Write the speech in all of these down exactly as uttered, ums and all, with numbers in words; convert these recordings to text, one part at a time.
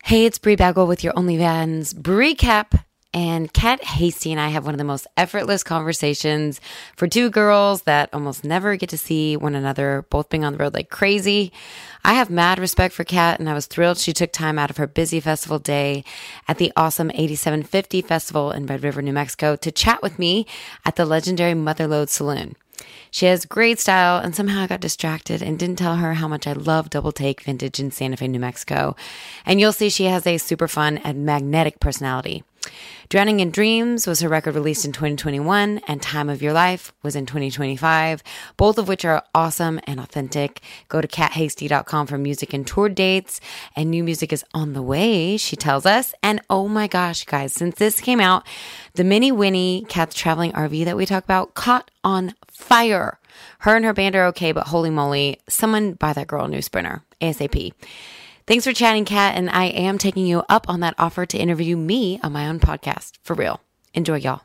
Hey, it's Brie Bagwell with your OnlyFans Brie Cap. And Kat Hasty and I have one of the most effortless conversations for two girls that almost never get to see one another, both being on the road like crazy. I have mad respect for Kat, and I was thrilled she took time out of her busy festival day at the awesome eighty-seven fifty Festival in Red River, New Mexico, to chat with me at the legendary Motherlode Saloon. She has great style, and somehow I got distracted and didn't tell her how much I love Double Take Vintage in Santa Fe, New Mexico. And you'll see she has a super fun and magnetic personality. Drowning in Dreams was her record released in twenty twenty-one, and Time of Your Life was in twenty twenty-five, both of which are awesome and authentic. Go to kat hasty dot com for music and tour dates, and new music is on the way, she tells us. And oh my gosh, guys, since this came out, the Mini Winnie, Kat's traveling R V that we talk about, caught on fire. Her and her band are okay, but holy moly, someone buy that girl a new Sprinter, ASAP. Thanks for chatting, Kat, and I am taking you up on that offer to interview me on my own podcast. For real. Enjoy, y'all.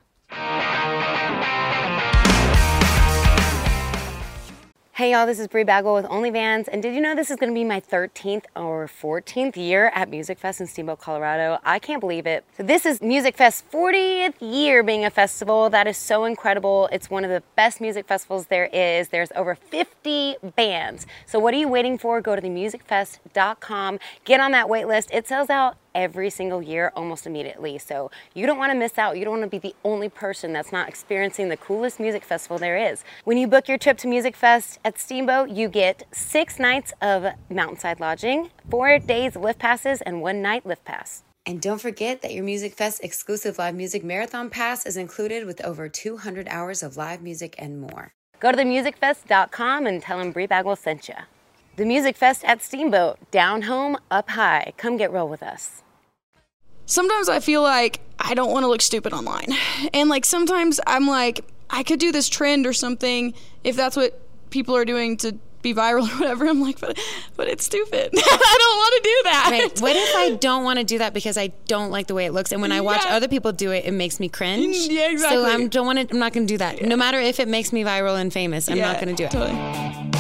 Hey, y'all, this is Brie Bagwell with OnlyFans, and did you know this is going to be my thirteenth or fourteenth year at Music Fest in Steamboat, Colorado? I can't believe it. So this is Music Fest's fortieth year being a festival. That is so incredible. It's one of the best music festivals there is. There's over fifty bands. So what are you waiting for? Go to the music fest dot com. Get on that wait list. It sells out every single year almost immediately. So you don't want to miss out. You don't want to be the only person that's not experiencing the coolest music festival there is. When you book your trip to Music Fest at Steamboat, you get six nights of mountainside lodging, four days lift passes, and one night lift pass. And don't forget that your Music Fest exclusive live music marathon pass is included with over two hundred hours of live music and more. Go to the music fest dot com and tell them Brie Bagwell sent you. The Music Fest at Steamboat, down home, up high. Come get real with us. Sometimes I feel like I don't want to look stupid online. And like sometimes I'm like, I could do this trend or something if that's what people are doing to be viral or whatever. I'm like, but but it's stupid. I don't want to do that. Right. What if I don't want to do that because I don't like the way it looks, and when I watch Yeah. other people do it, it makes me cringe? Yeah, exactly. So I don't want to. I'm not going to do that. Yeah. No matter if it makes me viral and famous, I'm Yeah, not going to do it. Totally.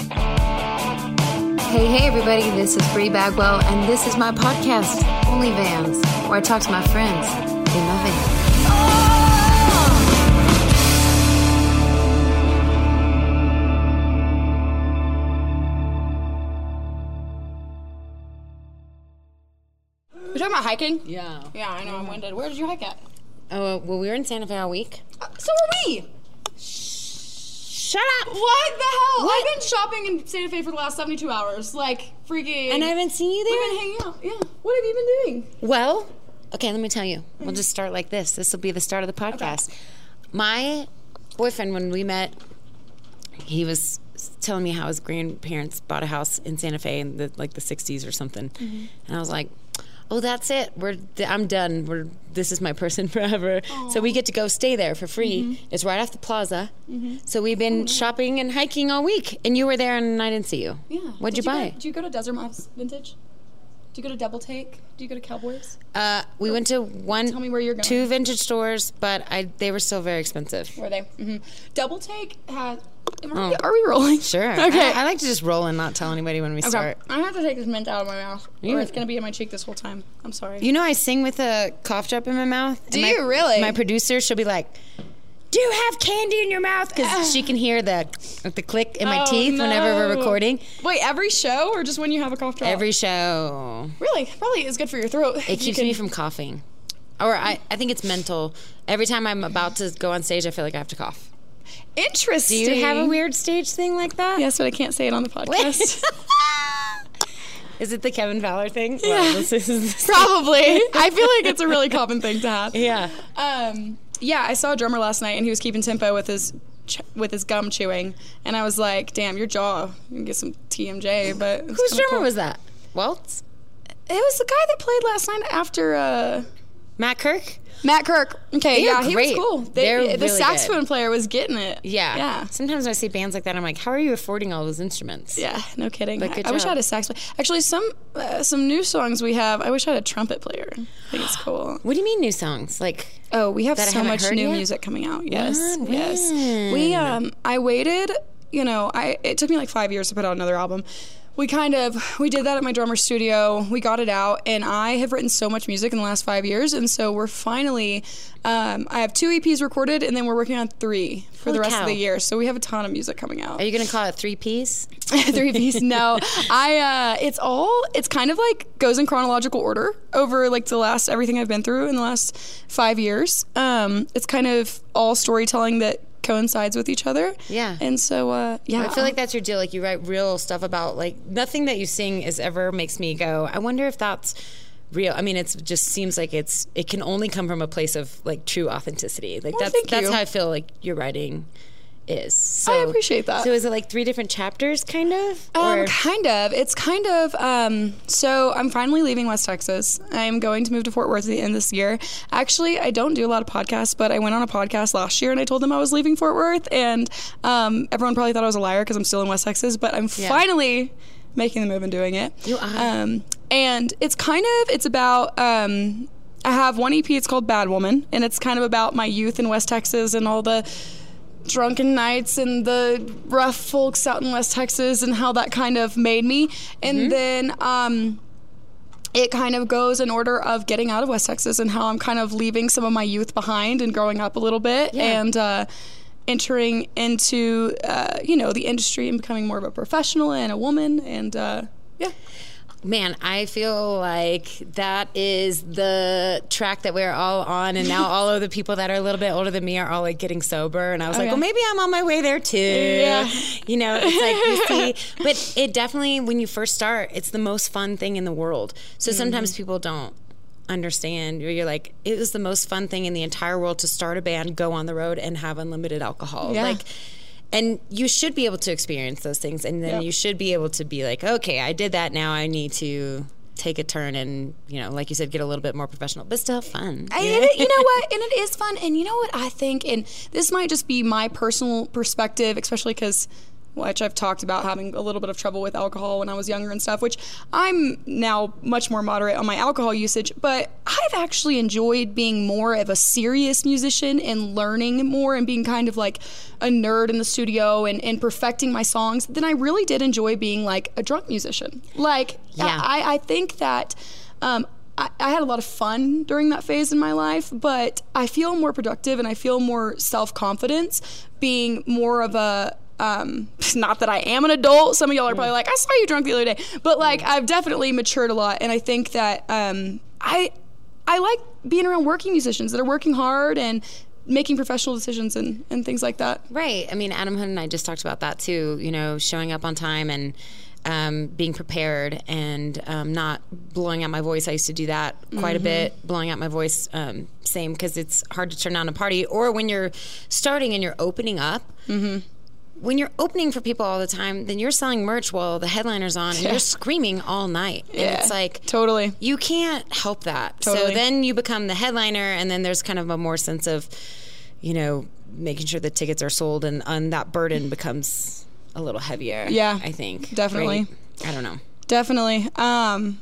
Hey, hey, everybody, this is Brie Bagwell, and this is my podcast, OnlyFans, where I talk to my friends in my van. We're talking about hiking? Yeah. Yeah, I know. I'm winded. Where did you hike at? Oh, well, we were in Santa Fe all week. Uh, so are we. Shut up! What the hell? What? I've been shopping in Santa Fe for the last seventy-two hours. Like, freaking. And I haven't seen you We've there? been hanging out. Yeah. What have you been doing? Well, okay, let me tell you. We'll just start like this. This will be the start of the podcast. Okay. My boyfriend, when we met, he was telling me how his grandparents bought a house in Santa Fe in the like the sixties or something. Mm-hmm. And I was like, oh, that's it. We're I'm done. We're this is my person forever. Aww. So we get to go stay there for free. Mm-hmm. It's right off the plaza. Mm-hmm. So we've been oh, shopping and hiking all week. And you were there and I didn't see you. Yeah. What'd Did you, you buy? Go, did you go to Desert Moms Vintage? Do you go to Double Take? Do you go to Cowboys? Uh, we went to one, Tell me where you're going. two vintage stores, but I they were still very expensive. Were they? Mm-hmm. Double Take had. Are, Oh. we, are we rolling? Sure. Okay. I, I like to just roll and not tell anybody when we Okay. start. I have to take this mint out of my mouth, You- or it's gonna be in my cheek this whole time. I'm sorry. You know, I sing with a cough drop in my mouth. Do and my, you really? My producer, she'll be like, "Do you have candy in your mouth?" Because she can hear the the click in my Oh, teeth whenever we're no. recording. Wait, every show or just when you have a cough drop? Every show. Really, probably is good for your throat. It keeps me from coughing. Or I, I think it's mental. Every time I'm about to go on stage, I feel like I have to cough. Do Interesting. you have a weird stage thing like that? Yes, but I can't say it on the podcast. Is it the Kevin Fowler thing? Yeah. Well, this is Probably. I feel like it's a really common thing to have. Yeah. Um, yeah, I saw a drummer last night, and he was keeping tempo with his ch- with his gum chewing, and I was like, "Damn, your jaw. You can get some T M J." But Whose drummer cool. was that? Waltz? It was the guy that played last night after uh, Matt Kirk? Matt Kirk. Okay, They're yeah, he great. was cool. They, They're the really saxophone good. player was getting it. Yeah. Yeah. Sometimes when I see bands like that, I'm like, how are you affording all those instruments? Yeah, no kidding. But I, good I wish I job. had a sax player. Actually, some uh, some new songs we have. I wish I had a trumpet player. I think it's cool. What do you mean new songs? Like, Oh, we have that I so haven't much heard new yet? music coming out. Yes, What? yes. When? We um, I waited. You know, I it took me like five years to put out another album. we kind of, we did that at my drummer studio. We got it out, and I have written so much music in the last five years, and so we're finally, um, I have two E Ps recorded, and then we're working on three for Holy the rest cow. of the year. So we have a ton of music coming out. Are you going to call it three Ps? Three Ps? No. I, uh, it's all, it's kind of like goes in chronological order over like the last, everything I've been through in the last five years. Um, it's kind of all storytelling that coincides with each other. Yeah. And so, uh, yeah. I feel like that's your deal. Like, you write real stuff about, like, nothing that you sing is ever makes me go, I wonder if that's real. I mean, it just seems like it's, it can only come from a place of, like, true authenticity. Like, Well, that's thank that's you. how I feel like your writing is. So, I appreciate that. So is it like three different chapters, kind of? Um, Or- kind of. It's kind of, um, so I'm finally leaving West Texas. I'm going to move to Fort Worth at the end of this year. Actually, I don't do a lot of podcasts, but I went on a podcast last year and I told them I was leaving Fort Worth, and um, everyone probably thought I was a liar because I'm still in West Texas, but I'm Yeah. finally making the move and doing it. You are. Um, and it's kind of, it's about, um, I have one E P, it's called Bad Woman, and it's kind of about my youth in West Texas and all the drunken nights and the rough folks out in West Texas and how that kind of made me. And Mm-hmm. then um, it kind of goes in order of getting out of West Texas and how I'm kind of leaving some of my youth behind and growing up a little bit Yeah. and uh, entering into, uh, you know, the industry and becoming more of a professional and a woman. And uh, yeah. Man, I feel like that is the track that we're all on, and now all of the people that are a little bit older than me are all like getting sober, and I was like, Okay. well, maybe I'm on my way there too. Yeah. You know, it's like you see, but it definitely, when you first start, it's the most fun thing in the world. So sometimes people don't understand, or you're like, it was the most fun thing in the entire world to start a band, go on the road, and have unlimited alcohol. Yeah. Like, and you should be able to experience those things, and then Yep. you should be able to be like, okay, I did that, now I need to take a turn and, you know, like you said, get a little bit more professional, but still fun. I, and it, you know what? And it is fun. And you know what I think? And this might just be my personal perspective, especially because, which I've talked about having a little bit of trouble with alcohol when I was younger and stuff, which I'm now much more moderate on my alcohol usage. But I've actually enjoyed being more of a serious musician and learning more and being kind of like a nerd in the studio and, and perfecting my songs than I really did enjoy being like a drunk musician. Like, Yeah. I, I think that um, I, I had a lot of fun during that phase in my life, but I feel more productive and I feel more self-confidence being more of a, um, not that I am an adult. Some of y'all are probably like, I saw you drunk the other day, but like I've definitely matured a lot. And I think that um, I, I like being around working musicians that are working hard and making professional decisions and, and things like that. Right. I mean, Adam Hood and I just talked about that too, you know, showing up on time and um, being prepared and um, not blowing out my voice. I used to do that quite Mm-hmm. a bit, blowing out my voice, um, same, because it's hard to turn down a party. Or when you're starting and you're opening up, Mm-hmm. when you're opening for people all the time, then you're selling merch while the headliner's on and Yeah. you're screaming all night. And Yeah, it's like, totally. you can't help that. So Totally. then you become the headliner, and then there's kind of a more sense of, you know, making sure the tickets are sold, and, and that burden becomes a little heavier. Yeah, I think. definitely. Right? I don't know. Definitely. Um,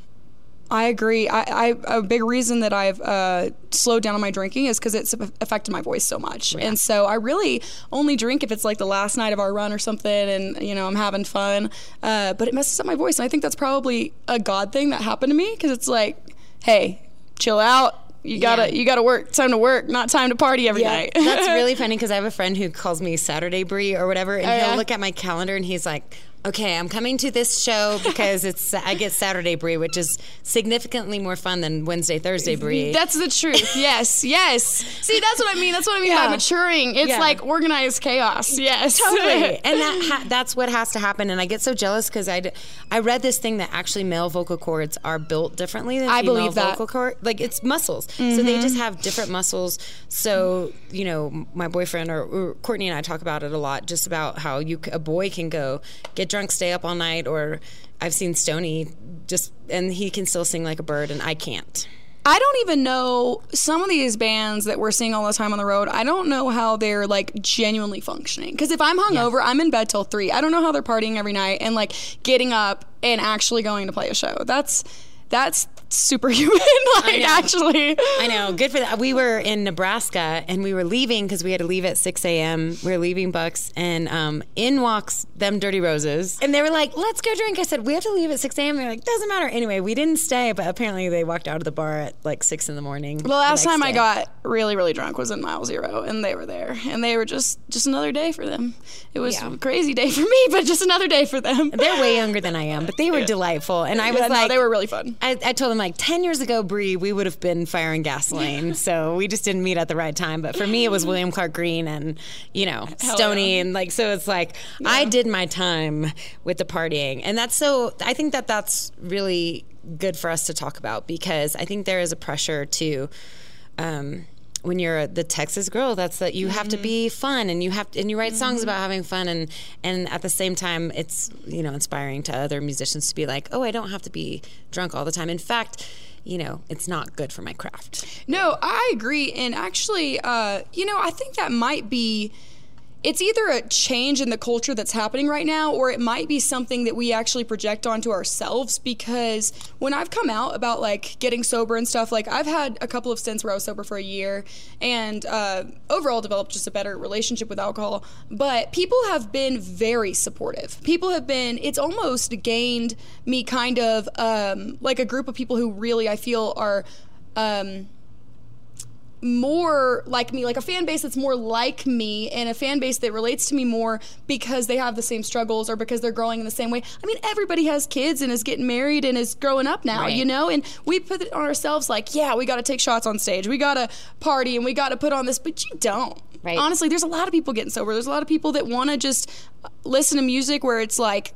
I agree. I, I a big reason that I've uh, slowed down on my drinking is because it's affected my voice so much, Yeah. and so I really only drink if it's like the last night of our run or something, and you know I'm having fun. Uh, but it messes up my voice, and I think that's probably a God thing that happened to me because it's like, hey, chill out. You gotta, Yeah. you gotta work. Time to work, not time to party every night. That's really funny because I have a friend who calls me Saturday Brie or whatever, and Oh, he'll yeah? look at my calendar and he's like, okay, I'm coming to this show because it's I get Saturday Brie, which is significantly more fun than Wednesday, Thursday Brie. That's the truth. Yes, yes. See, that's what I mean. That's what I mean Yeah. by maturing. It's Yeah. like organized chaos. Yes. Totally. And that ha- that's what has to happen. And I get so jealous because I, d- I read this thing that actually male vocal cords are built differently than I female believe that. vocal cord. Like, it's muscles. So they just have different muscles. So, you know, my boyfriend or, or Courtney and I talk about it a lot, just about how you c- a boy can go get drunk, stay up all night, or I've seen Stoney just, and he can still sing like a bird and I can't. I don't even know some of these bands that we're seeing all the time on the road. I don't know how they're like genuinely functioning. Because if I'm hungover, I'm in bed till three. I don't know how they're partying every night and like getting up and actually going to play a show. That's that's superhuman. Like, actually. I know. Good for that. We were in Nebraska and we were leaving because we had to leave at six a.m. We were leaving Bucks, and um, in walks them Dirty Roses. And they were like, let's go drink. I said, we have to leave at six a.m. They're like, doesn't matter. Anyway, we didn't stay, but apparently they walked out of the bar at like six in the morning. The last time day. I got really, really drunk was in Mile Zero, and they were there. And they were just, just another day for them. It was yeah. a crazy day for me, but just another day for them. They're way younger than I am, but they were delightful. And I was yeah, like, no, they were really fun. I, I told them, like, ten years ago, Bree, we would have been Fire and Gasoline. So we just didn't meet at the right time. But for me, it was William Clark Green and, you know, Hell Stoney. Yeah. And like, so it's like, yeah. I did my time with the partying. And that's so, I think that that's really good for us to talk about, because I think there is a pressure to, um, when you're the Texas girl, that's that you mm-hmm. have to be fun, and you have to, and you write songs mm-hmm. about having fun, and and at the same time, it's, you know, inspiring to other musicians to be like, oh, I don't have to be drunk all the time. In fact, you know, it's not good for my craft. No, I agree, and actually, uh, you know, I think that might be. It's either a change in the culture that's happening right now, or it might be something that we actually project onto ourselves, because when I've come out about like getting sober and stuff, like I've had a couple of stints where I was sober for a year, and uh, overall developed just a better relationship with alcohol. But people have been very supportive. People have been, it's almost gained me kind of um, like a group of people who really, I feel, are um, more like me, like a fan base that's more like me, and a fan base that relates to me more because they have the same struggles or because they're growing in the same way. I mean, everybody has kids and is getting married and is growing up now, right. you know, and we put it on ourselves like, yeah, we got to take shots on stage, we got to party, and we got to put on this, but you don't. Right. Honestly, there's a lot of people getting sober. There's a lot of people that want to just listen to music where it's like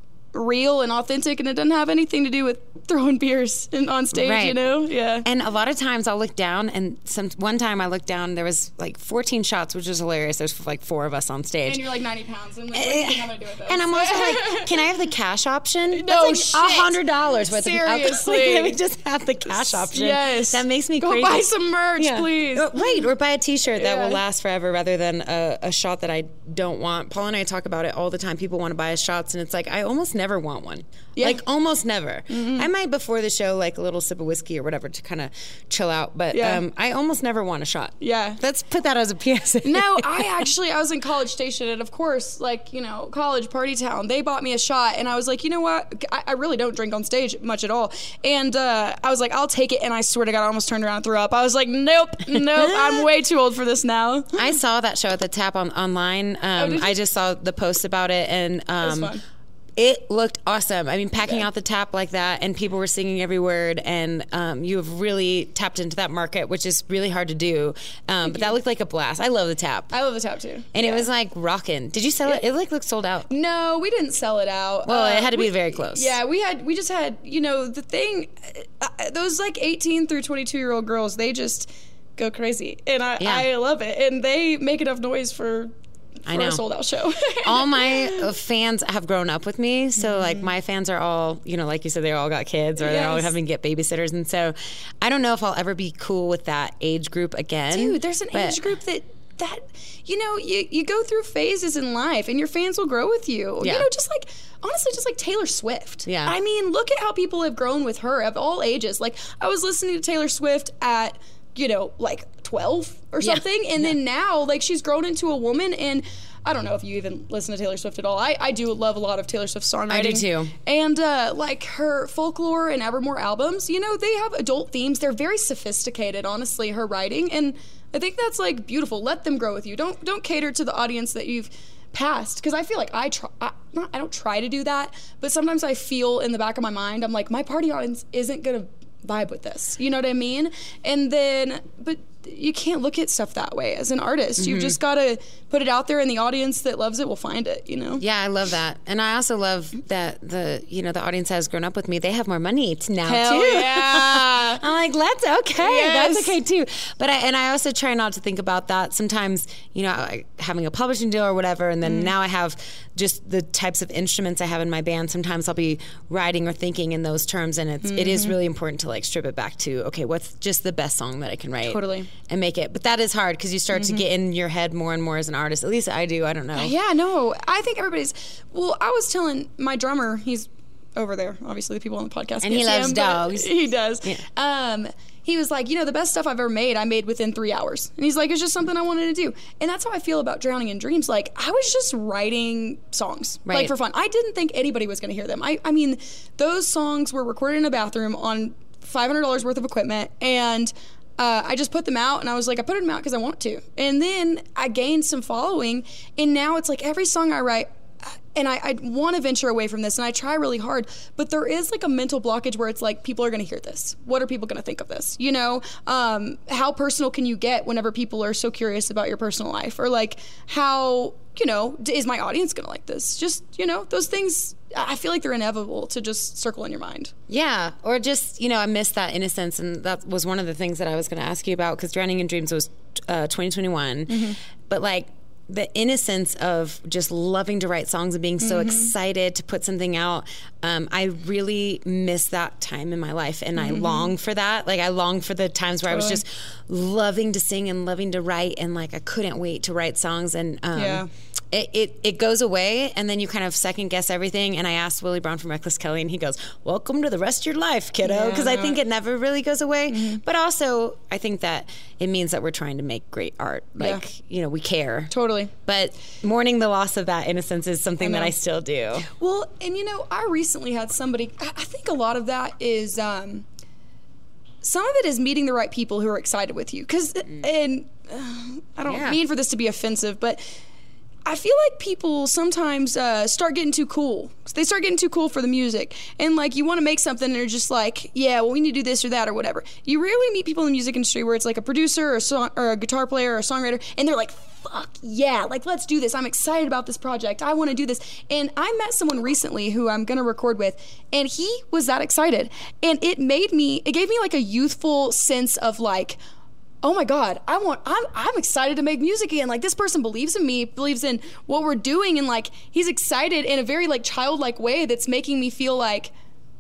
real and authentic, and it doesn't have anything to do with throwing beers in, on stage, right. you know? Yeah. And a lot of times I'll look down, and some one time I looked down, there was like fourteen shots, which was hilarious. There's like four of us on stage. And you're like ninety pounds. And, like, what do you think I'm gonna do with this? And I'm also like, can I have the cash option? No, That's like shit. one hundred dollars worth Seriously. of alcohol. Like, let me just have the cash option. Yes. That makes me Go crazy. Go buy some merch, yeah. please. Right, or buy a t-shirt yeah. that will last forever rather than a, a shot that I don't want. Paul and I talk about it all the time. People want to buy us shots, and it's like, I almost never want one. Yeah. Like, almost never. Mm-hmm. I might before the show, like a little sip of whiskey or whatever to kind of chill out, but yeah. um, I almost never want a shot. Yeah. Let's put that as a P S A. No, I actually, I was in College Station, and of course, like, you know, college party town, they bought me a shot, and I was like, you know what? I, I really don't drink on stage much at all. And uh, I was like, I'll take it, and I swear to God, I almost turned around and threw up. I was like, nope, nope, I'm way too old for this now. I saw that show at the Tap on online. Um, oh, I just saw the post about it, and um, it was fun. It looked awesome. I mean, packing yeah. out the Tap like that, and people were singing every word, and um, you have really tapped into that market, which is really hard to do. Um, but that looked like a blast. I love the Tap. I love the Tap too. And yeah. it was like rocking. Did you sell yeah. it? It like looked sold out. No, we didn't sell it out. Well, uh, it had to be we, very close. Yeah, we had. We just had. You know, the thing. Uh, those like eighteen through twenty-two year old girls, they just go crazy, and I, yeah. I love it, and they make enough noise for. I know. For a sold out show. All my fans have grown up with me. So, mm-hmm. like, my fans are all, you know, like you said, they all got kids, or yes. they're all having to get babysitters. And so I don't know if I'll ever be cool with that age group again. Dude, there's an but, age group that, that you know, you, you go through phases in life, and your fans will grow with you. Yeah. You know, just like, honestly, just like Taylor Swift. Yeah. I mean, look at how people have grown with her of all ages. Like, I was listening to Taylor Swift at, you know, like twelve or something. Yeah. And yeah. then now, like, she's grown into a woman, and I don't know if you even listen to Taylor Swift at all. I, I do love a lot of Taylor Swift songwriting. I do too. And uh, like her Folklore and Evermore albums, you know, they have adult themes. They're very sophisticated, honestly, her writing. And I think that's like beautiful. Let them grow with you. Don't don't cater to the audience that you've passed. Because I feel like I try, I, not, I don't try to do that, but sometimes I feel in the back of my mind, I'm like, my party audience isn't going to vibe with this. You know what I mean? And then, but you can't look at stuff that way as an artist. Mm-hmm. You've just got to put it out there, and the audience that loves it will find it, you know? Yeah, I love that. And I also love that the, you know, the audience has grown up with me. They have more money now, Hell too. yeah. I'm like, that's okay. Yes. That's okay, too. But I, and I also try not to think about that. Sometimes, you know, having a publishing deal or whatever, and then mm. now I have just the types of instruments I have in my band. Sometimes I'll be writing or thinking in those terms, and it's, mm-hmm. it is really important to, like, strip it back to, okay, what's just the best song that I can write? Totally. And make it. But that is hard, because you start mm-hmm. to get in your head more and more as an artist. At least I do. I don't know. Yeah, no. I think everybody's... Well, I was telling my drummer, he's over there, obviously the people on the podcast. And he loves him, dogs. He does. Yeah. Um, he was like, you know, the best stuff I've ever made, I made within three hours. And he's like, it's just something I wanted to do. And that's how I feel about Drowning in Dreams. Like, I was just writing songs, Right. like, for fun. I didn't think anybody was going to hear them. I, I mean, those songs were recorded in a bathroom on five hundred dollars worth of equipment. And uh, I just put them out. And I was like, I put them out because I want to. And then I gained some following. And now it's like every song I write, and I, I want to venture away from this, and I try really hard, but there is like a mental blockage where it's like, people are going to hear this. What are people going to think of this? You know, um, how personal can you get whenever people are so curious about your personal life? Or like, how, you know, is my audience going to like this? Just, you know, those things, I feel like they're inevitable to just circle in your mind. Yeah, or just, you know, I missed that innocence, and that was one of the things that I was going to ask you about, because Drowning in Dreams was uh, twenty twenty-one, mm-hmm. but like, the innocence of just loving to write songs and being so mm-hmm. excited to put something out. Um, I really miss that time in my life, and mm-hmm. I long for that. Like, I long for the times where totally. I was just loving to sing and loving to write, and like I couldn't wait to write songs. And um, yeah. It, it it goes away, and then you kind of second guess everything. And I asked Willie Brown from Reckless Kelly, and he goes, "Welcome to the rest of your life, kiddo," because yeah. I think it never really goes away. Mm-hmm. But also, I think that it means that we're trying to make great art. Like, yeah. you know, we care. Totally. But mourning the loss of that innocence is something I that I still do. Well, and you know, I recently had somebody, I think a lot of that is, um, some of it is meeting the right people who are excited with you. Because, mm. and uh, I don't yeah. mean for this to be offensive, but I feel like people sometimes uh, start getting too cool. They start getting too cool for the music. And, like, you want to make something and they're just like, yeah, well, we need to do this or that or whatever. You rarely meet people in the music industry where it's like a producer or a, song, or a guitar player or a songwriter, and they're like, fuck, yeah, like, let's do this. I'm excited about this project. I want to do this. And I met someone recently who I'm going to record with, and he was that excited. And it made me, it gave me, like, a youthful sense of, like, oh my God, I want, I'm, I'm excited to make music again. Like, this person believes in me, believes in what we're doing. And like, he's excited in a very like childlike way that's making me feel like,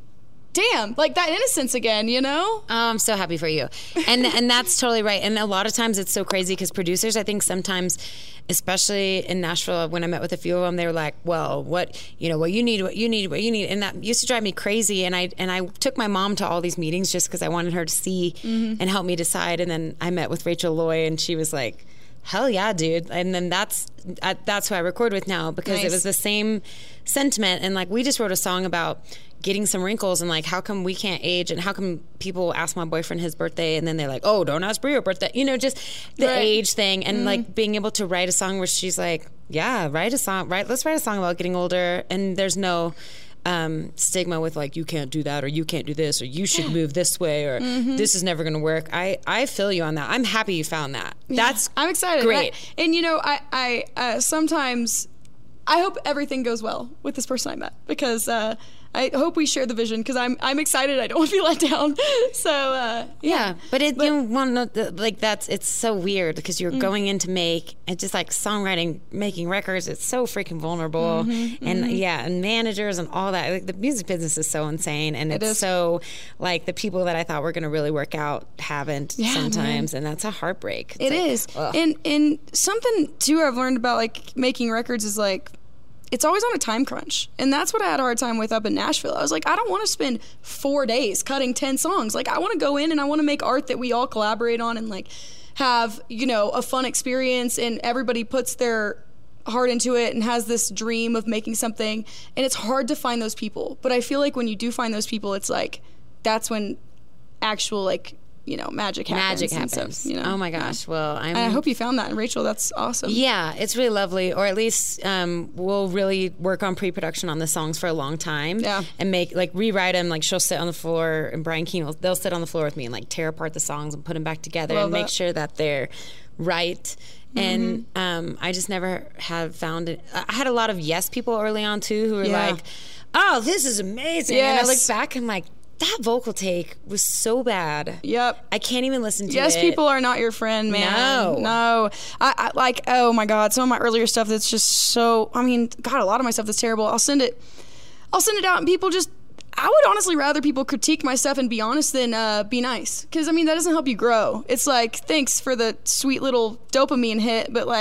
damn, like that innocence again, you know? Oh, I'm so happy for you. And and that's totally right. And a lot of times it's so crazy because producers, I think sometimes, especially in Nashville, when I met with a few of them, they were like, well, what, you know, what you need, what you need, what you need. And that used to drive me crazy. And I and I took my mom to all these meetings just because I wanted her to see mm-hmm. and help me decide. And then I met with Rachel Loy, and she was like, hell yeah, dude. And then that's uh, that's who I record with now, because nice. It was the same sentiment. And like, we just wrote a song about getting some wrinkles and like, how come we can't age, and how come people ask my boyfriend his birthday and then they're like, oh, don't ask Brie her birthday, you know, just the right. age thing. And mm-hmm. like being able to write a song where she's like, yeah, write a song, right? Let's write a song about getting older. And there's no um, stigma with like, you can't do that, or you can't do this, or you should move this way, or mm-hmm. this is never going to work. I, I feel you on that. I'm happy you found that. Yeah, That's I'm excited. Great. I, and you know, I, I uh, sometimes I hope everything goes well with this person I met, because uh, I hope we share the vision, because I'm I'm excited. I don't want to be let down. So uh, yeah. yeah, but it but, you want to like that's it's so weird because you're mm-hmm. going in to make it's just like songwriting, making records. It's so freaking vulnerable, mm-hmm, and mm-hmm. yeah, and managers and all that. Like, the music business is so insane, and it's it so like the people that I thought were going to really work out haven't yeah, sometimes, man. And that's a heartbreak. It's it like, is, ugh. and and something too I've learned about like making records is like, it's always on a time crunch. And that's what I had a hard time with up in Nashville. I was like, I don't want to spend four days cutting ten songs. Like, I want to go in and I want to make art that we all collaborate on and like have, you know, a fun experience, and everybody puts their heart into it and has this dream of making something. And it's hard to find those people. But I feel like when you do find those people, it's like, that's when actual like, you know, magic happens. Magic happens. So, you know, oh my gosh. Yeah. Well, I'm, and I hope you found that. And Rachel, that's awesome. Yeah, it's really lovely. Or at least um, we'll really work on pre-production on the songs for a long time. Yeah. And make, like, rewrite them. Like, she'll sit on the floor, and Brian Keene will, they'll sit on the floor with me and, like, tear apart the songs and put them back together. Love and that. Make sure that they're right. Mm-hmm. And um, I just never have found it. I had a lot of yes people early on, too, who were yeah. like, oh, this is amazing. Yes. And I look back and I'm like, that vocal take was so bad. Yep. I can't even listen to yes, it. Yes, people are not your friend, man. No. No. I, I like, oh my God, some of my earlier stuff that's just so, I mean, God, a lot of my stuff that's terrible. I'll send it, I'll send it out and people just, I would honestly rather people critique my stuff and be honest than uh, be nice. Because, I mean, that doesn't help you grow. It's like, thanks for the sweet little dopamine hit, but like,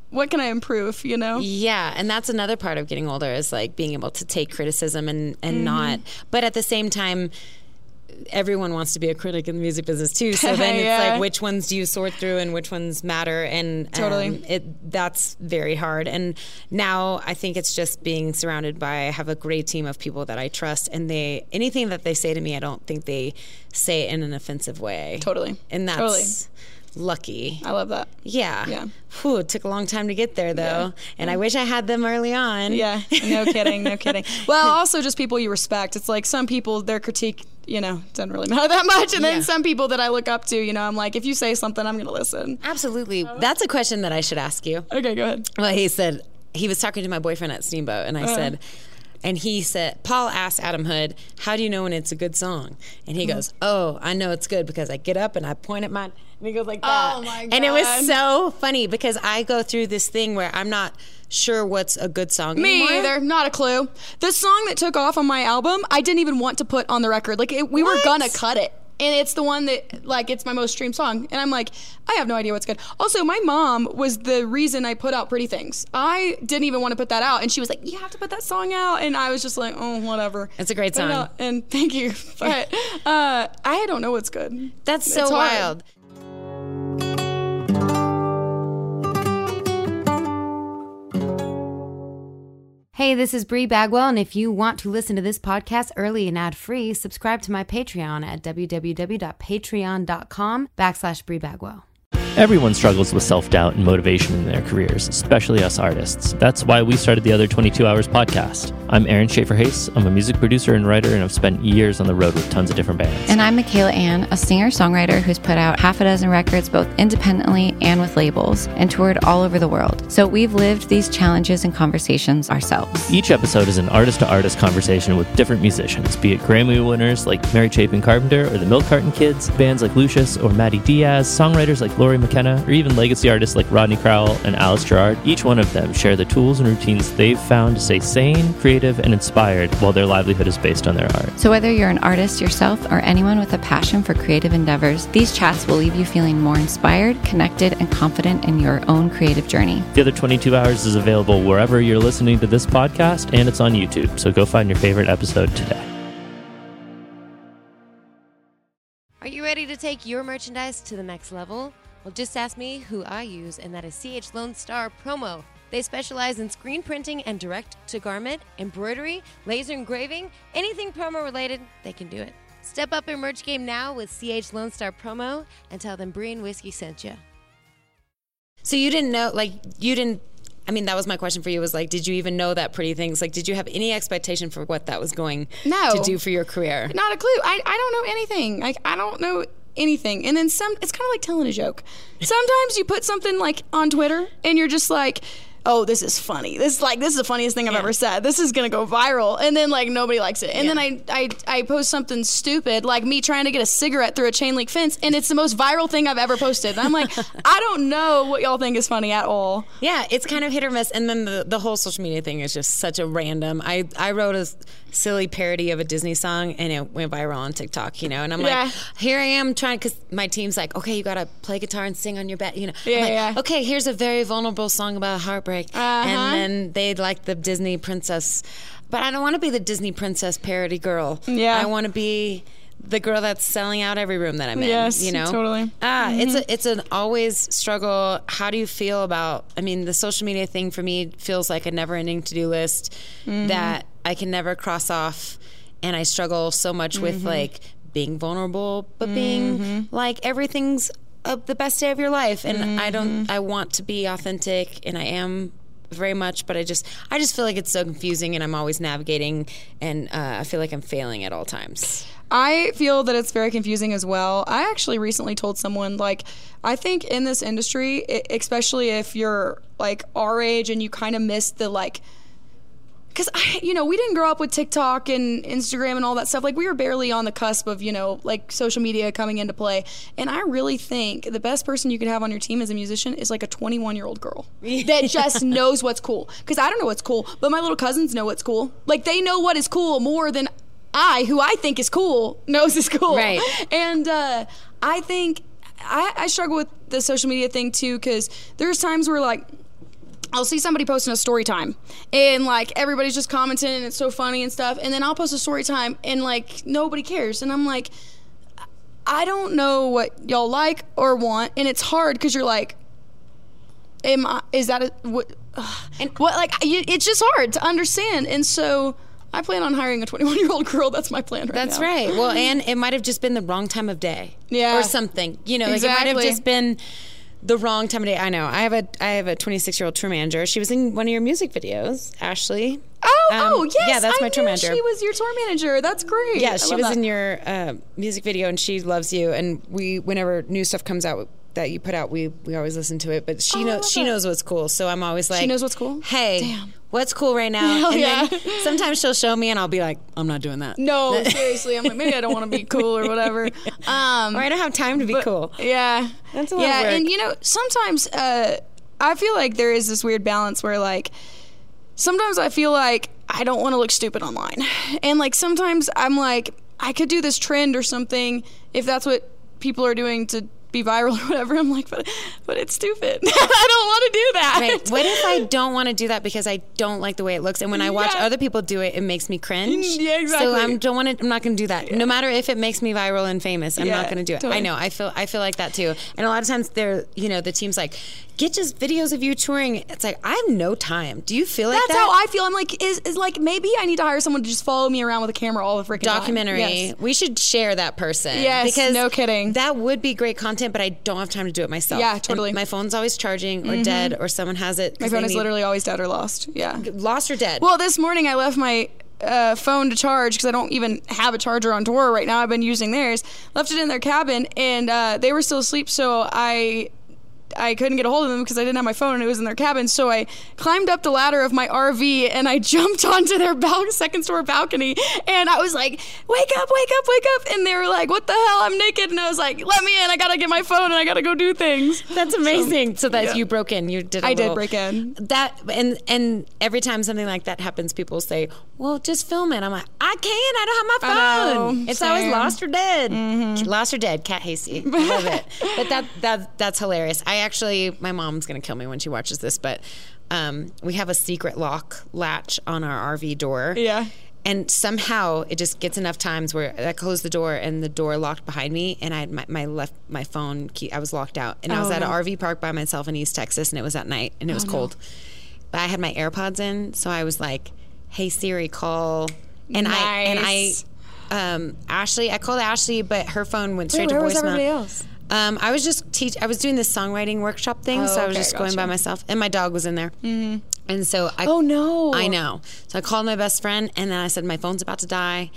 what can I improve, you know? Yeah, and that's another part of getting older is like being able to take criticism and, and mm-hmm. not, but at the same time, everyone wants to be a critic in the music business too. So then it's yeah. like, which ones do you sort through and which ones matter? And totally. um, it that's very hard. And now I think it's just being surrounded by, I have a great team of people that I trust, and they, anything that they say to me, I don't think they say it in an offensive way. Totally. And that's totally. lucky. I love that. Yeah. Yeah. Whew, it took a long time to get there though. Yeah. And I wish I had them early on. Yeah. No kidding. No kidding. Well, also just people you respect. It's like some people, their critique, you know, doesn't really matter that much. And then yeah. some people that I look up to, you know, I'm like, if you say something, I'm going to listen. Absolutely. That's a question that I should ask you. Okay, go ahead. Well, he said, he was talking to my boyfriend at Steamboat, and I uh-huh. said, and he said, Paul asked Adam Hood, how do you know when it's a good song? And he mm-hmm. goes, oh, I know it's good because I get up and I point at mine. And he goes like that. Oh, my God. And it was so funny because I go through this thing where I'm not sure what's a good song Me anymore. either. Not a clue. The song that took off on my album, I didn't even want to put on the record. Like, it, we what? were gonna cut it. And it's the one that, like, it's my most streamed song. And I'm like, I have no idea what's good. Also, my mom was the reason I put out Pretty Things. I didn't even want to put that out. And she was like, you have to put that song out. And I was just like, oh, whatever. It's a great song. And thank you. But uh, I don't know what's good. That's so wild. Hey, this is Brie Bagwell, and if you want to listen to this podcast early and ad-free, subscribe to my Patreon at www.patreon.com backslash Brie Bagwell. Everyone struggles with self-doubt and motivation in their careers, especially us artists. That's why we started the Other twenty-two Hours podcast. I'm Aaron Schaefer-Hayes. I'm a music producer and writer, and I've spent years on the road with tons of different bands. And I'm Michaela Ann, a singer-songwriter who's put out half a dozen records both independently and with labels, and toured all over the world. So we've lived these challenges and conversations ourselves. Each episode is an artist-to-artist conversation with different musicians, be it Grammy winners like Mary Chapin Carpenter or the Milk Carton Kids, bands like Lucius or Maddie Diaz, songwriters like Lori McKenna, or even legacy artists like Rodney Crowell and Alice Gerrard. Each one of them share the tools and routines they've found to stay sane, creative, and inspired while their livelihood is based on their art. So whether you're an artist yourself or anyone with a passion for creative endeavors, these chats will leave you feeling more inspired, connected, and confident in your own creative journey. The Other twenty-two Hours is available wherever you're listening to this podcast, and it's on YouTube, so go find your favorite episode today. Are you ready to take your merchandise to the next level? Well, just ask me who I use, and that is C H Lone Star Promo. They specialize in screen printing and direct-to-garment, embroidery, laser engraving, anything promo related, they can do it. Step up your merch game now with C H Lone Star Promo and tell them Brie and Whiskey sent you. So you didn't know, like, you didn't, I mean, that was my question for you, was like, did you even know that Pretty Things, like, did you have any expectation for what that was going no, to do for your career? Not a clue. I, I don't know anything. Like, I don't know anything. And then some, it's kind of like telling a joke. Sometimes you put something like on Twitter and you're just like, oh, this is funny. This is like, this is the funniest thing I've yeah. ever said. This is going to go viral. And then like nobody likes it. And yeah. then I, I, I post something stupid, like me trying to get a cigarette through a chain link fence. And it's the most viral thing I've ever posted. And I'm like, I don't know what y'all think is funny at all. Yeah, it's kind of hit or miss. And then the, the whole social media thing is just such a random, I, I wrote a silly parody of a Disney song and it went viral on TikTok, you know, and I'm yeah. like, here I am trying, because my team's like, okay, you gotta play guitar and sing on your bed, you know. Yeah, I'm like, yeah. okay, here's a very vulnerable song about heartbreak. Uh-huh. And then they like the Disney princess, but I don't want to be the Disney princess parody girl. Yeah. I want to be the girl that's selling out every room that I'm in. Yes, you know, totally. Ah, mm-hmm. it's a, it's an always struggle. How do you feel about? I mean, the social media thing for me feels like a never-ending to-do list mm-hmm. that I can never cross off, and I struggle so much mm-hmm. with like being vulnerable, but mm-hmm. being like everything's uh, the best day of your life, and mm-hmm. I don't. I want to be authentic, and I am very much, but I just I just feel like it's so confusing, and I'm always navigating, and uh, I feel like I'm failing at all times. I feel that it's very confusing as well. I actually recently told someone, like, I think in this industry, especially if you're like our age and you kind of miss the like, because I, you know, we didn't grow up with TikTok and Instagram and all that stuff. Like, we were barely on the cusp of, you know, like social media coming into play. And I really think the best person you could have on your team as a musician is like a twenty-one year old girl that just knows what's cool. Because I don't know what's cool, but my little cousins know what's cool. Like, they know what is cool more than I, who I think is cool, knows is cool. Right. And uh, I think I, I struggle with the social media thing too, because there's times where like, I'll see somebody posting a story time and like everybody's just commenting and it's so funny and stuff. And then I'll post a story time and like nobody cares. And I'm like, I don't know what y'all like or want. And it's hard because you're like, am I, is that a, what, ugh. and what, like, you, it's just hard to understand. And so I plan on hiring a twenty-one year old girl. That's my plan right That's now. right. Well, and it might have just been the wrong time of day. Yeah. Or something. You know, Exactly. like it might have just been the wrong time of day. I know. I have a I have a twenty-six year old tour manager. She was in one of your music videos, Ashley. Oh, Um, oh, yes. yeah, that's I my tour knew manager. She was your tour manager. That's great. Yeah, I she love was that. in your uh, music video, and she loves you. And we, whenever new stuff comes out that you put out, we we always listen to it. But she Oh, I knows love she that. knows what's cool. So I'm always like, knows what's cool? Hey, Damn. what's cool right now? Hell and yeah. then sometimes she'll show me, and I'll be like, I'm not doing that. No, seriously. I'm like, maybe I don't want to be cool or whatever. Um, Or I don't have time to be but- cool. Yeah. That's a lot of Yeah, work. and you know, sometimes uh, I feel like there is this weird balance where like sometimes I feel like I don't want to look stupid online. And like sometimes I'm like, I could do this trend or something if that's what people are doing to be viral or whatever. I'm like, but but it's stupid. I don't want to do that. Right. What if I don't want to do that because I don't like the way it looks, and when I watch Yeah. other people do it, it makes me cringe? Yeah, exactly. So I don't want to. I'm not going to do that. No matter if it makes me viral and famous, I'm Yeah, not going to do it. totally. I know. I feel. I feel like that too. And a lot of times, they're you know the team's like, get just videos of you touring. It's like I have no time. Do you feel like That's that? how I feel. I'm like, is, is like maybe I need to hire someone to just follow me around with a camera all the freaking time. Documentary. Yes. We should share that person. Yes, because no kidding. That would be great content, but I don't have time to do it myself. Yeah, And totally. my phone's always charging or dead, or someone has it. My 'cause phone they is need- literally always dead or lost. Yeah. lost or dead. Well, this morning I left my uh, phone to charge because I don't even have a charger on tour right now. I've been using theirs. Left it in their cabin, and uh, they were still asleep, so I I couldn't get a hold of them because I didn't have my phone and it was in their cabin. So I climbed up the ladder of my R V and I jumped onto their bal- second story balcony, and I was like, "Wake up! Wake up! Wake up!" And they were like, "What the hell? I'm naked!" And I was like, "Let me in! I gotta get my phone and I gotta go do things." That's amazing. So, that yeah. you broke in. You did. I I did break in. That and and every time something like that happens, people say, "Well, just film it." I'm like, "I can't. I don't have my I phone. know. It's always Same. lost or dead. Lost or dead." Cat Hasty. I love it. But that that that's hilarious. I actually, my mom's gonna kill me when she watches this, but um, we have a secret lock latch on our R V door. Yeah. And somehow it just gets enough times where I closed the door and the door locked behind me, and I had my, my left my phone key. I was locked out, and I was Oh, at an no. R V park by myself in East Texas, and it was at night, and it was Oh, no. cold. But I had my AirPods in, so I was like, "Hey Siri, call." And I and I, Nice. um, Ashley, I called Ashley, but her phone went straight where to was voicemail. everybody else? Um, I was just teach. I was doing this songwriting workshop thing, Oh, so I was okay, just going gotcha. by myself, and my dog was in there. Mm-hmm. And so I. Oh, no. I know. So I called my best friend, and then I said, "My phone's about to die."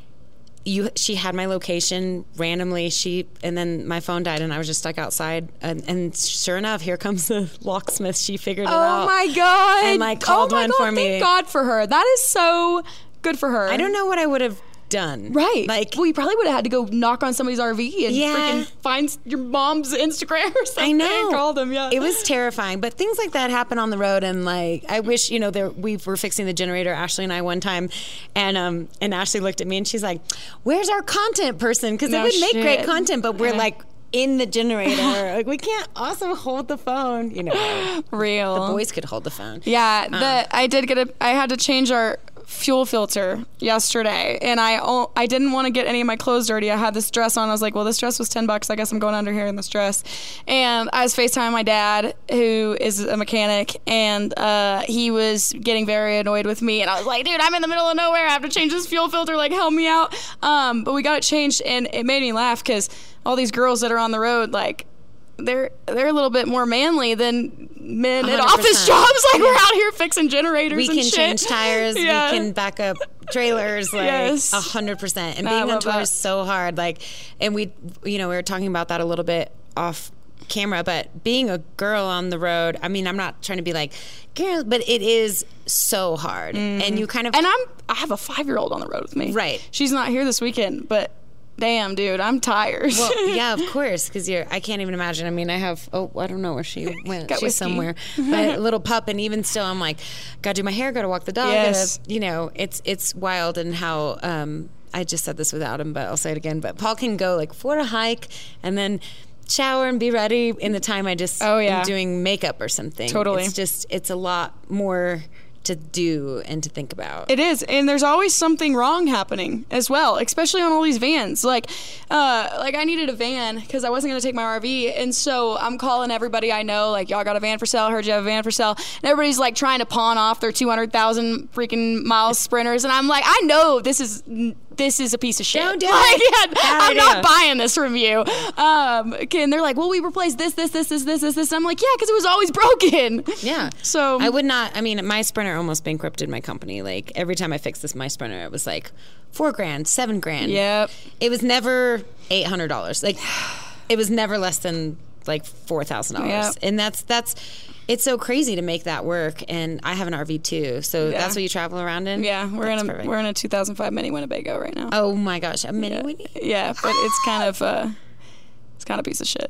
You, she had my location randomly. She and then my phone died, and I was just stuck outside. And, and sure enough, here comes the locksmith. She figured it out. Oh my god! And like called oh my one god, for me. Thank God for her. That is so good for her. I don't know what I would have done. Right. Like well, you probably would have had to go knock on somebody's R V and Yeah. freaking find your mom's Instagram or something. I know. And call them. Yeah. It was terrifying, but things like that happen on the road, and like I wish you know there we were fixing the generator, Ashley and I, one time, and um and Ashley looked at me and she's like, "Where's our content person?" Because No they would make great shit. content, but we're Yeah. like in the generator, like we can't also hold the phone. You know, real. the boys could hold the phone. Yeah, Um, the I did get a. I had to change our fuel filter yesterday, and I o- I didn't want to get any of my clothes dirty. I had this dress on. I was like, well, this dress was ten bucks. I guess I'm going under here in this dress. And I was FaceTiming my dad, who is a mechanic, and uh, he was getting very annoyed with me. And I was like, dude, I'm in the middle of nowhere. I have to change this fuel filter. Like, help me out. Um, but we got it changed, and it made me laugh because all these girls that are on the road, like, they're they're a little bit more manly than men at one hundred office percent. jobs. Like, we're out here fixing generators We and can shit. change tires. Yeah. We can back up trailers. Like Yes. a hundred percent. And I being on love tour that. is so hard. Like, and we, you know, we were talking about that a little bit off camera. But being a girl on the road, I mean, I'm not trying to be like, girl, but it is so hard. And you kind of And I'm I have a five year old on the road with me. Right. She's not here this weekend, but damn, dude, I'm tired. Well, yeah, of course, because you're. I can't even imagine. I mean, I have. Oh, I don't know where she went. Got She's whiskey. somewhere. But a little pup, and even still, I'm like, gotta do my hair, gotta walk the dog. Yes. Gotta, you know, it's it's wild, and how. Um, I just said this without him, but I'll say it again. But Paul can go like for a hike, and then shower and be ready in the time I just Oh, yeah. am doing makeup or something. Totally. It's just, it's a lot more to do and to think about. It is, and there's always something wrong happening as well, especially on all these vans. Like, uh, like I needed a van because I wasn't gonna take my R V, and so I'm calling everybody I know, like, y'all got a van for sale? Heard you have a van for sale? And everybody's like trying to pawn off their two hundred thousand freaking mile sprinters, and I'm like, I know this is this is a piece of shit. Don't do like, it. yeah, Bad I'm idea. not buying this from you. Um, okay, and they're like, well, we replaced this, this, this, this, this, this, this. I'm like, yeah, because it was always broken. Yeah. So I would not, I mean, my Sprinter almost bankrupted my company. Like, every time I fixed this, my Sprinter, it was like four grand, seven grand. Yep. It was never eight hundred dollars. Like, it was never less than like four thousand dollars. Yep. And that's, that's, it's so crazy to make that work. And I have an R V too. So Yeah. that's what you travel around in? Yeah, we're That's in a perfect. we're in a two thousand five Mini Winnebago right now. Oh my gosh, a mini yeah. Winnie? Yeah, but it's kind of uh, it's kind of a piece of shit.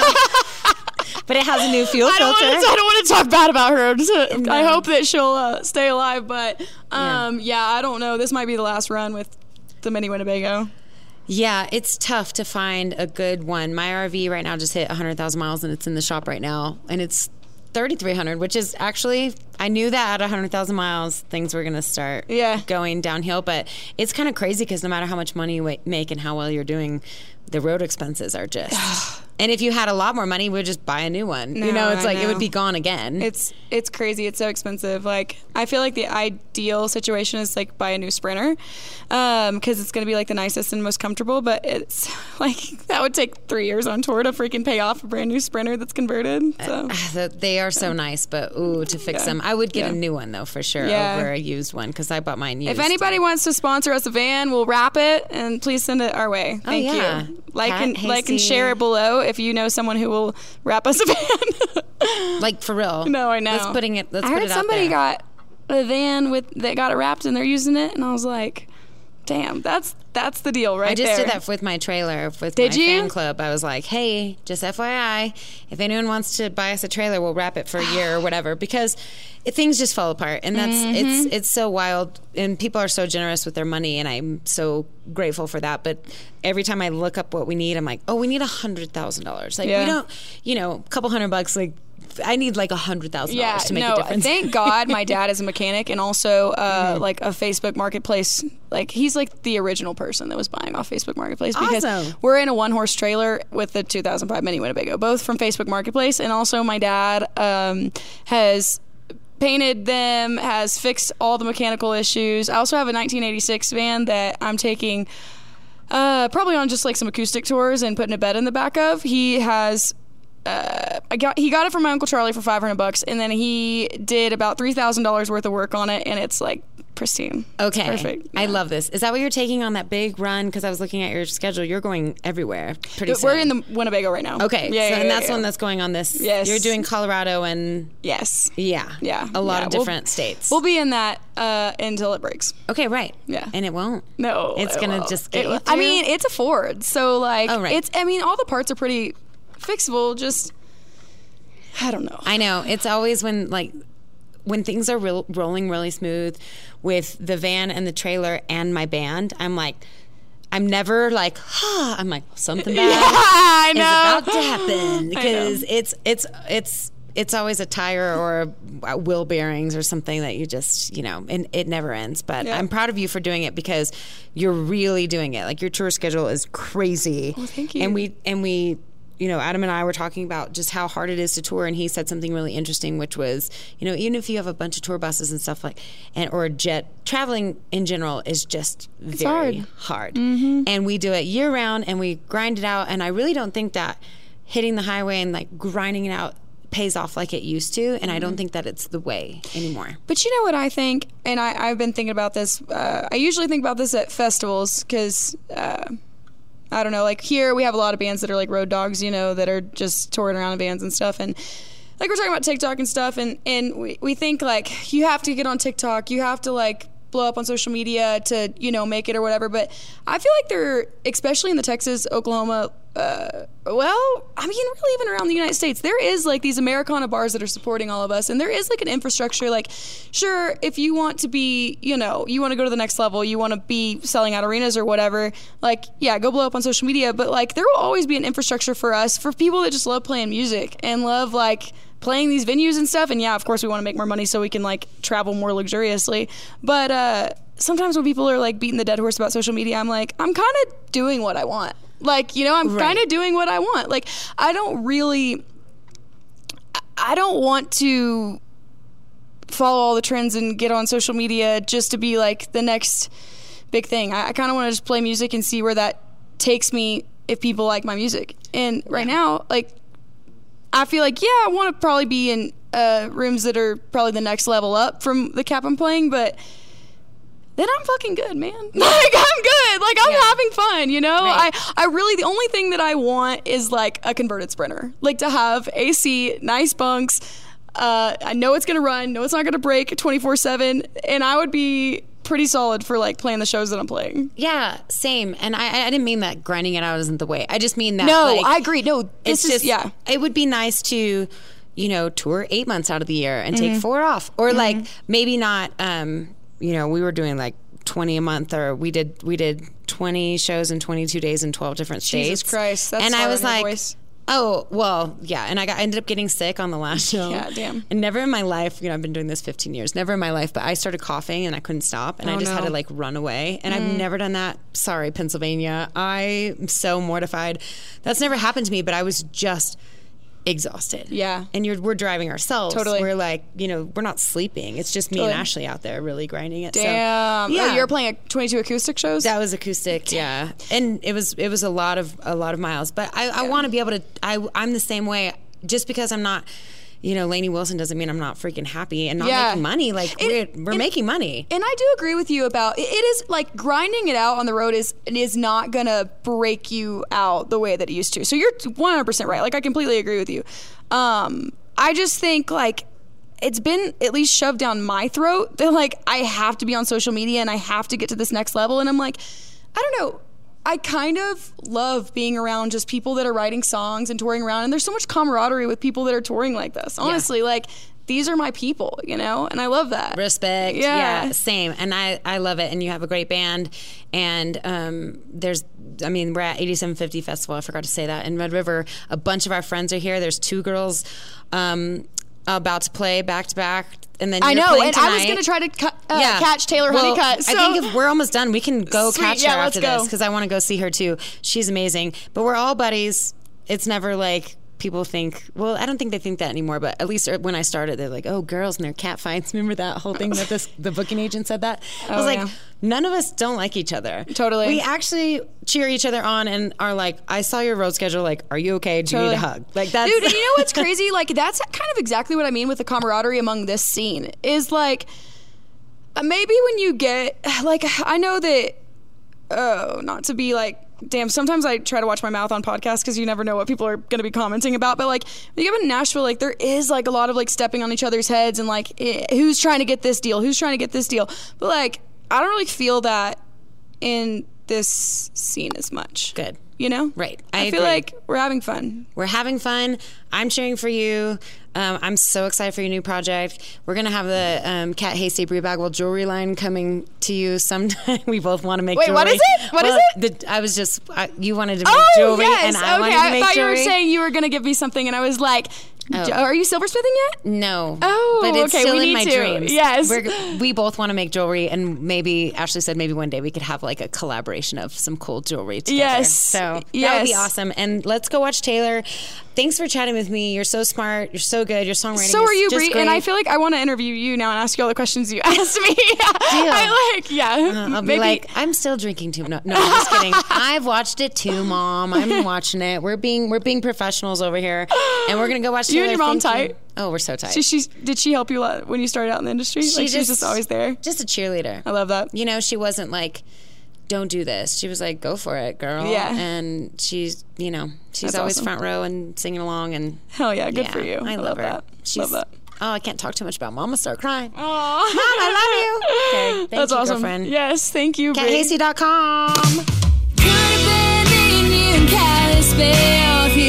But it has a new fuel I don't, filter. want to, I don't want to talk bad about her. Just, I hope that she'll uh, stay alive. But um, yeah. yeah, I don't know. This might be the last run with the Mini Winnebago. Yeah, it's tough to find a good one. My R V right now just hit one hundred thousand miles, and it's in the shop right now, and it's thirty-three hundred, which is actually, I knew that at one hundred thousand miles, things were going to start Yeah. going downhill. But it's kind of crazy because no matter how much money you wa- make and how well you're doing, the road expenses are just... And if you had a lot more money, we'd just buy a new one. No, you know, it's I like it know. would be gone again. It's it's crazy. It's so expensive. Like, I feel like the ideal situation is like buy a new Sprinter, um, because it's gonna be like the nicest and most comfortable. But it's like that would take three years on tour to freaking pay off a brand new Sprinter that's converted. So The- they are so nice, but ooh, to fix Yeah. them, I would get Yeah. a new one though for sure Yeah. over a used one because I bought mine used. if anybody wants to sponsor us a van, we'll wrap it and please send it our way. Thank yeah. you. Like Kat, and like and Hasty. share it below if you know someone who will wrap us a van. like for real. No, I know. Let's putting it. Let's I put heard it out somebody there. got a van with that got it wrapped and they're using it, and I was like, "Damn, that's that's the deal right I just there." did that with my trailer with Did my you? fan club. I was like, hey, just F Y I, if anyone wants to buy us a trailer, we'll wrap it for a year or whatever because it, things just fall apart, and that's Mm-hmm. it's it's so wild, and people are so generous with their money, and I'm so grateful for that. But every time I look up what we need, I'm like, oh, we need a hundred thousand dollars. Like Yeah. we don't, you know, a couple hundred bucks. Like I need like a hundred thousand Yeah, dollars to make no, a difference. thank God my dad is a mechanic and also uh, like a Facebook Marketplace. Like he's like the original person that was buying off Facebook Marketplace because Awesome. we're in a one horse trailer with the two thousand five Mini Winnebago, both from Facebook Marketplace, and also my dad um, has painted them, has fixed all the mechanical issues. I also have a nineteen eighty-six van that I'm taking uh, probably on just like some acoustic tours and putting a bed in the back of. He has uh, I got he got it from my Uncle Charlie for five hundred bucks, and then he did about three thousand dollars worth of work on it, and it's like pristine. It's Okay. perfect. I Yeah. love this. Is that what you're taking on that big run? Because I was looking at your schedule. You're going everywhere pretty soon. We're in the Winnebago right now. Okay. Yeah, so, yeah, and yeah, that's yeah. one that's going on this. Yes. You're doing Colorado and Yes. yeah. Yeah. A lot Yeah, of we'll- different states. We'll be in that uh, until it breaks. okay, right. Yeah. And it won't. No, It's it gonna won't. just get It you will- I through? mean, it's a Ford, so like, Oh, right. it's. I mean, all the parts are pretty fixable. Just, I don't know. I know. It's always when like when things are real, rolling really smooth with the van and the trailer and my band, I'm like, I'm never like, ah, I'm like, something bad I is know. about to happen because it's it's it's it's always a tire or a wheel bearings or something that you just, you know, and it never ends. But Yeah. I'm proud of you for doing it because you're really doing it. Like your tour schedule is crazy. Oh, thank you. And we and we you know, Adam and I were talking about just how hard it is to tour, and he said something really interesting, which was, you know, even if you have a bunch of tour buses and stuff like, and or a jet, traveling in general is just very hard. hard. Mm-hmm. And we do it year round, and we grind it out. And I really don't think that hitting the highway and like grinding it out pays off like it used to. And I don't think that it's the way anymore. But you know what I think, and I, I've been thinking about this. Uh, I usually think about this at festivals because. Uh, I don't know, like here we have a lot of bands that are like road dogs, you know, that are just touring around in bands and stuff. And like we're talking about TikTok and stuff. And, and we, we think like you have to get on TikTok. You have to like blow up on social media to, you know, make it or whatever. But I feel like they're, especially in the Texas, Oklahoma uh, Well, I mean, really, even around the United States, there is like these Americana bars that are supporting all of us, and there is like an infrastructure. Like, sure, if you want to be, you know, you want to go to the next level, you want to be selling out arenas or whatever, like, yeah, go blow up on social media. But like, there will always be an infrastructure for us, for people that just love playing music and love like playing these venues and stuff. And yeah, of course, we want to make more money so we can like travel more luxuriously. But uh, sometimes when people are like beating the dead horse about social media, I'm like, I'm kind of doing what I want. Like, you know, I'm Right. kind of doing what I want. Like, I don't really, I don't want to follow all the trends and get on social media just to be like the next big thing. I, I kind of want to just play music and see where that takes me if people like my music. And right now, like, I feel like, yeah, I want to probably be in uh, rooms that are probably the next level up from the cap I'm playing, but then I'm fucking good, man. Like, I'm good. Like, I'm Yeah. having fun, you know? Right. I, I really, the only thing that I want is, like, a converted Sprinter. Like, to have A C, nice bunks. Uh, I know it's going to run. know it's not going to break twenty-four seven. And I would be pretty solid for, like, playing the shows that I'm playing. Yeah, same. And I, I didn't mean that grinding it out isn't the way. I just mean that. No, like, I agree. No, this it's is, just, yeah. It would be nice to, you know, tour eight months out of the year and take four off. Or, like, maybe not, um, you know, we were doing, like, twenty a month, or we did we did twenty shows in twenty-two days in twelve different states. Jesus Christ, that's and I hard was on your like, voice. oh well, yeah. And I got I ended up getting sick on the last show. Yeah, damn. And never in my life, you know, I've been doing this fifteen years. Never in my life, but I started coughing and I couldn't stop, and Oh, I just had no. to like run away. And I've never done that. Sorry, Pennsylvania. I'm so mortified. That's never happened to me. But I was just exhausted. Yeah. And you're we're driving ourselves. Totally. We're like, you know, we're not sleeping. It's just me Totally. and Ashley out there really grinding it. Damn. So, yeah. Oh, you're playing a twenty-two acoustic shows? That was acoustic, yeah, and it was it was a lot of a lot of miles. But I, I want to be able to. I I'm the same way. Just because I'm not, you know, Lainey Wilson doesn't mean I'm not freaking happy and not Yeah. making money. Like And- we're we're and- making money. And I do agree with you about it. It is like grinding it out on the road is is not gonna break you out the way that it used to. So you're one hundred percent right. Like I completely agree with you. Um, I just think like it's been at least shoved down my throat that like I have to be on social media and I have to get to this next level. And I'm like, I don't know. I kind of love being around just people that are writing songs and touring around. And there's so much camaraderie with people that are touring like this. Honestly, like these are my people, you know, and I love that. Respect, Yeah. yeah. Same. And I, I love it. And you have a great band. And um, there's, I mean, we're at eighty-seven fifty Festival. I forgot to say that in Red River. A bunch of our friends are here. There's two girls um, about to play back to back. And then I you're know, playing and I was tonight. going to try to cu- uh, catch Taylor Well, Honeycutt. So. I think if we're almost done, we can go Sweet, catch yeah, her let's after go. this because I want to go see her too. She's amazing. But we're all buddies. It's never like people think, well, I don't think they think that anymore, but at least when I started, they're like, oh, girls and their cat fights. Remember that whole thing that this the booking agent said that? I was Oh, like, yeah. none of us don't like each other. Totally. We actually cheer each other on and are like, I saw your road schedule. Like, are you okay? Do you need a hug? Like that's Dude, and you know what's crazy? Like, that's kind of exactly what I mean with the camaraderie among this scene. Is like, uh, maybe when you get, like, I know that, oh, not to be like, damn, sometimes I try to watch my mouth on podcasts because you never know what people are going to be commenting about. But like, when you get in Nashville, like, there is like a lot of like stepping on each other's heads and like, eh, who's trying to get this deal? Who's trying to get this deal? But like, I don't really feel that in this scene as much. Good. You know? Right. I, I feel agree. like we're having fun. We're having fun. I'm cheering for you. Um, I'm so excited for your new project. We're going to have the um, Cat Hasty Brew Bagwell jewelry line coming to you sometime. We both want to make Wait, jewelry. what is it? What is it? The, I was just, I, you wanted to make Oh, jewelry yes. and I okay. wanted to I make thought jewelry. you were saying you were going to give me something, and I was like, Oh. "D- are you silversmithing yet? No. Oh, but it's okay, still we in need my to. dreams. Yes. We're, we both want to make jewelry, and maybe Ashley said maybe one day we could have like a collaboration of some cool jewelry together. Yes. So that would be Yes. awesome. And let's go watch Taylor. Thanks for chatting with me. You're so smart. You're so good. Your songwriting So is are you, just Brie, great. and I feel like I want to interview you now and ask you all the questions you asked me. I like, yeah. Uh, I'll be Maybe- like, I'm still drinking too. No, no, I'm just kidding. I've watched it too, Mom. I'm watching it. We're being we're being professionals over here, and we're gonna go watch. You Taylor. and your mom Thank you. tight? Oh, we're so tight. She, she's, did she help you a lot when you started out in the industry? She like, she's just always there. Just a cheerleader. I love that. You know, she wasn't like, don't do this. She was like, go for it, girl. Yeah. And she's, you know, she's That's always awesome. front row and singing along. And Hell yeah, good yeah, for you. I, love, her. that. She's, Love that. Oh, I can't talk too much about Mom. I'll start crying. Aww. Mom, I love you. Okay, thank That's you, awesome. girlfriend. Yes, thank you, Brie. cat hasty dot com. Could've been me and you in Kalispell if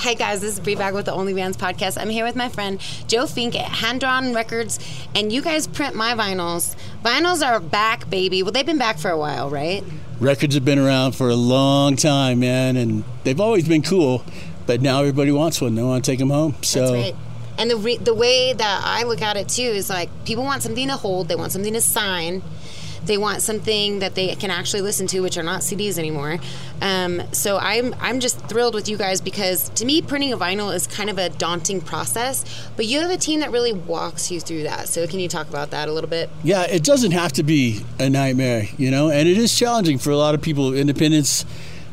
Hey guys, this is Bree back with the Only Vans podcast. I'm here with my friend Joe Fink at Hand Drawn Records, and you guys print my vinyls. Vinyls are back, baby. Well, they've been back for a while, right? Records have been around for a long time, man, and they've always been cool, but now everybody wants one. They want to take them home. So. That's right. And the re- the way that I look at it, too, is like people want something to hold. They want something to sign. They want something that they can actually listen to, which are not C Ds anymore. Um, so I'm I'm just thrilled with you guys because to me, printing a vinyl is kind of a daunting process. But you have a team that really walks you through that. So can you talk about that a little bit? Yeah, it doesn't have to be a nightmare, you know, and it is challenging for a lot of people. Independents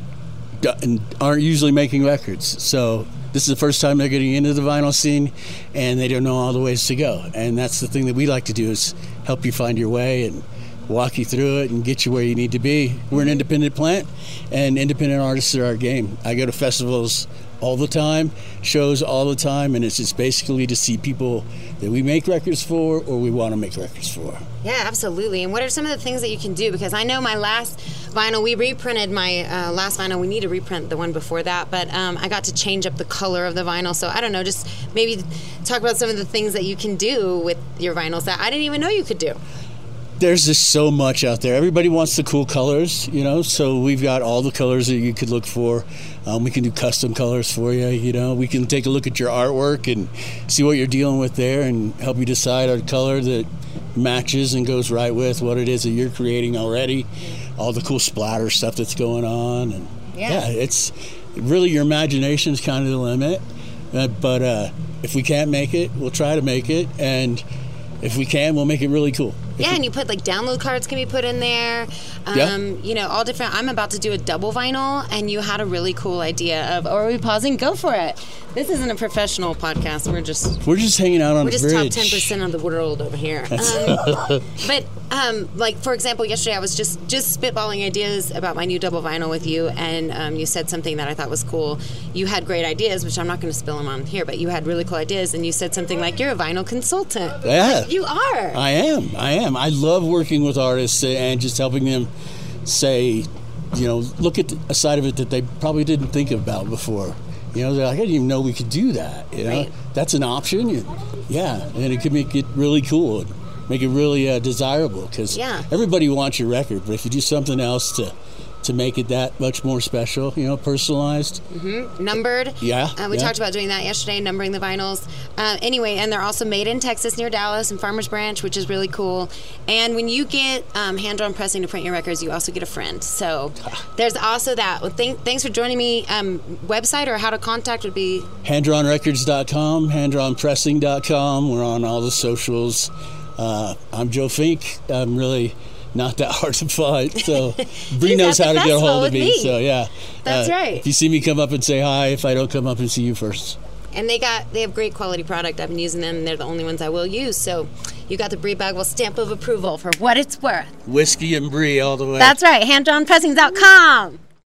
aren't usually making records. So this is the first time they're getting into the vinyl scene, and they don't know all the ways to go. And that's the thing that we like to do is help you find your way and walk you through it and get you where you need to be. We're an independent plant, and independent artists are our game. I go to festivals all the time, shows all the time, and it's just basically to see people that we make records for or we want to make records for. Yeah, absolutely. And what are some of the things that you can do? Because I know my last vinyl, we reprinted my uh, last vinyl. We need to reprint the one before that, but um, I got to change up the color of the vinyl. So I don't know, just maybe talk about some of the things that you can do with your vinyls that I didn't even know you could do. There's just so much out there. Everybody wants the cool colors, you know, so we've got all the colors that you could look for. Um, we can do custom colors for you, you know. We can take a look at your artwork and see what you're dealing with there and help you decide a color that matches and goes right with what it is that you're creating already. All the cool splatter stuff that's going on. And yeah, yeah it's really your imagination is kind of the limit. Uh, but uh, if we can't make it, we'll try to make it. And if we can, we'll make it really cool. Yeah, and you put like download cards can be put in there. Um, yeah. You know, all different. I'm about to do a double vinyl, and you had a really cool idea of. Or are we pausing? Go for it. This isn't a professional podcast. We're just we're just hanging out on we're the just bridge. top ten percent of the world over here. Um, but um, like for example, yesterday I was just just spitballing ideas about my new double vinyl with you, and um, you said something that I thought was cool. You had great ideas, which I'm not going to spill them on here, but you had really cool ideas, and you said something like you're a vinyl consultant. Yeah, you are. I am. I am. I love working with artists and just helping them say, you know, look at a side of it that they probably didn't think about before. You know, they're like, I didn't even know we could do that. You know, right. That's an option. Yeah, and it could make it really cool, make it really uh, desirable because yeah. everybody wants your record. But if you do something else to to make it that much more special, you know, personalized. Mm-hmm. Numbered. Yeah. Uh, we yeah. talked about doing that yesterday, numbering the vinyls. Uh, anyway, and they're also made in Texas near Dallas and Farmers Branch, which is really cool. And when you get um, hand-drawn pressing to print your records, you also get a friend. So there's also that. Well, th- thanks for joining me. Um, website or how to contact would be? hand drawn records dot com, hand drawn pressing dot com. We're on all the socials. Uh, I'm Joe Fink. I'm really not that hard to find, so Bree knows how to get a hold of me, me. So yeah, that's uh, right. If you see me, come up and say hi. If I don't come up and see you first. And they got they have great quality product. I've been using them, and they're the only ones I will use. So you got the Bree Bagwell stamp of approval for what it's worth. Whiskey and Bree all the way. That's right. hand drawn pressing dot com.